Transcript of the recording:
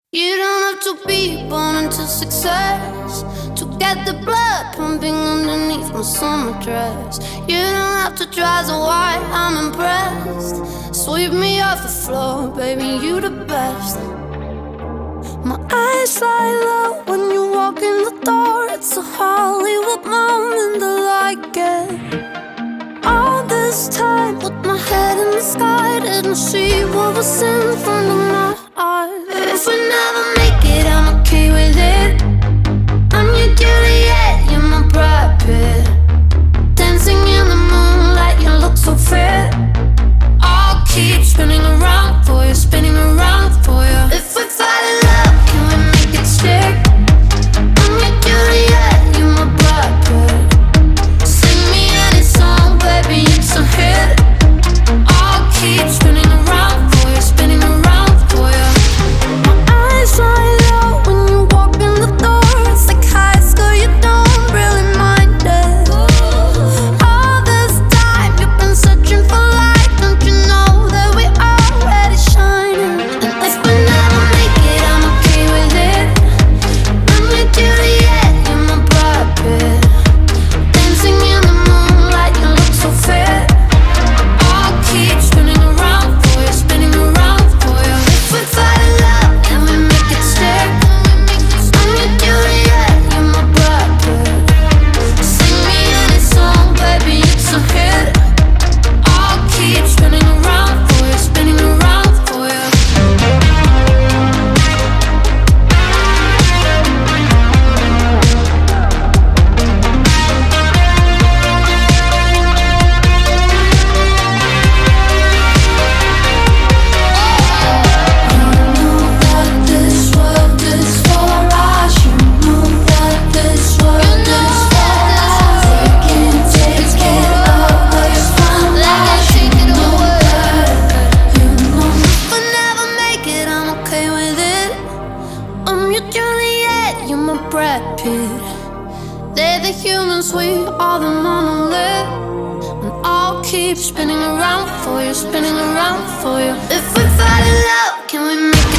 You don't have to be born into success to get the blood pumping underneath my summer dress. You don't have to try so why I'm impressed. Sweep me off the floor, baby, you the best. My eyes light up when you walk in the door. It's a Hollywood moment, I like it. All this time with my head in the sky, didn't see what was in front of my eyes. If we never make it, I'm okay with it. I'm your Juliet, you're my Brad Pitt. Dancing in the moonlight, you look so fit. I'll keep spinning around for you, spinning around for you. If we fall in love, can we make it stick? I'm your Juliet, you're my Brad Pitt. Sing me any song, baby, it's a hit. I'll keep spinning around for you, spinning around for you. My eyes light up when you walk in the door. It's like high school, you don't really mind it. All this time you've been searching for light, don't you know that we already shining? And if we never make it, I'm okay with it. I'm your Juliet, you're my Brad Pitt. Dancing in the moonlight, you look so fit. I'll keep spinning around for you, spinning around for you. If we fall in love, can we make it stick? I'm your Juliet, you're my Brad Pitt. Sing me any song, baby, it's a hit. I'll keep spinning around for you, spinning around for you. This world is for us. You know that this world is for us. We can't take it away from us. You know that. You know if I never make it, I'm okay with it. I'm your Juliet, you're my Brad Pitt. They're the humans, we are the monolith. And I'll keep spinning around for you, spinning around for you. If we fall in love, can we make it?